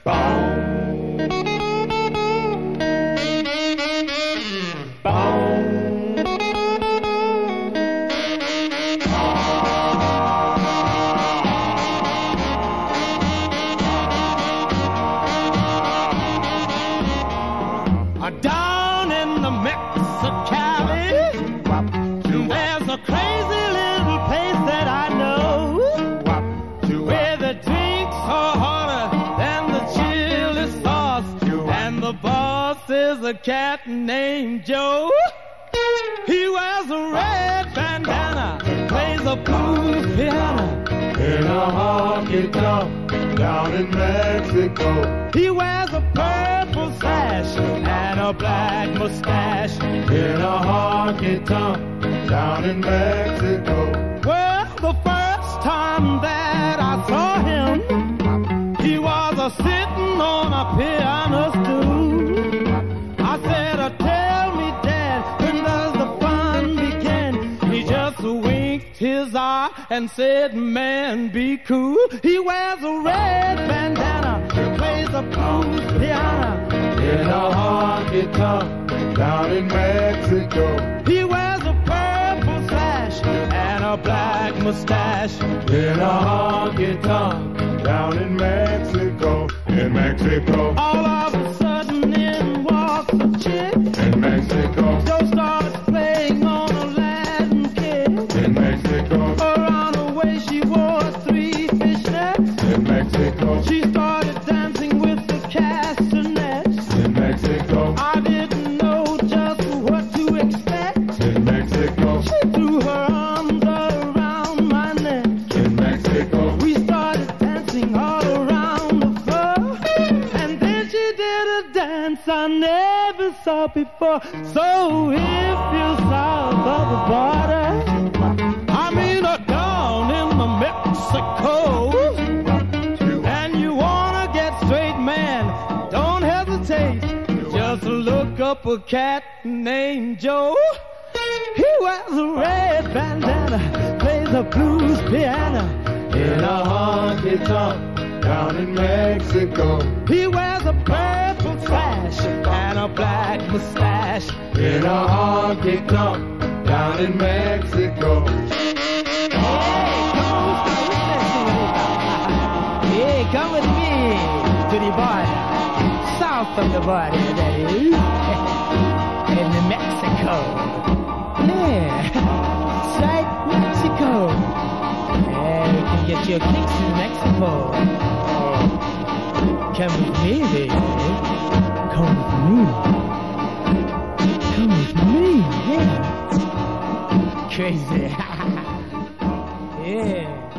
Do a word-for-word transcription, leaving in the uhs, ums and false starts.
Boom. Boom. Down in the Mexicali, there's a crazy little place that I know, where the drinks are hotter than the chili sauce, and the boss is a cat named Joe. He wears a red bandana, plays a blues piano in a honky tonk down in Mexico. He wears a purple sash and a black mustache in a honky tonk down in Mexico. Well, the first time that I saw him, he was a sitting on a piano stool. I said, uh, tell me, Dad, when does the fun begin? He just winked his eye and said, man, be cool. He wears a red bandana, plays a blues piano in a honky tonk down in Mexico. He wears a purple sash and a black mustache in a honky tonk down in Mexico. In Mexico, all of a sudden in walks a chick in Mexico. Joe starts playing on a Latin kick in Mexico. Around her waist she wore three fishnets in Mexico. She started dancing with the castanets in Mexico. I didn't know just what to expect in Mexico. She threw her arms around my neck in Mexico. We started dancing all around the floor, and then she did a dance I never saw before. So if you're south of the border, I mean uh, down in the Mexico, and you wanna get straight, man, don't hesitate. Just look up a cat named Joe. He wears a red bandana, plays a blues piano in a honky tonk down in Mexico. He wears a purple sash and a black mustache in a honky tonk down in Mexico. Hey, come with me to the border, south of the border, that is, in the Mexico. Yeah, it's right, Mexico. Yeah, you can get your kicks in Mexico. Come with me, baby. Come with me. Come with me, yeah. Crazy. Yeah.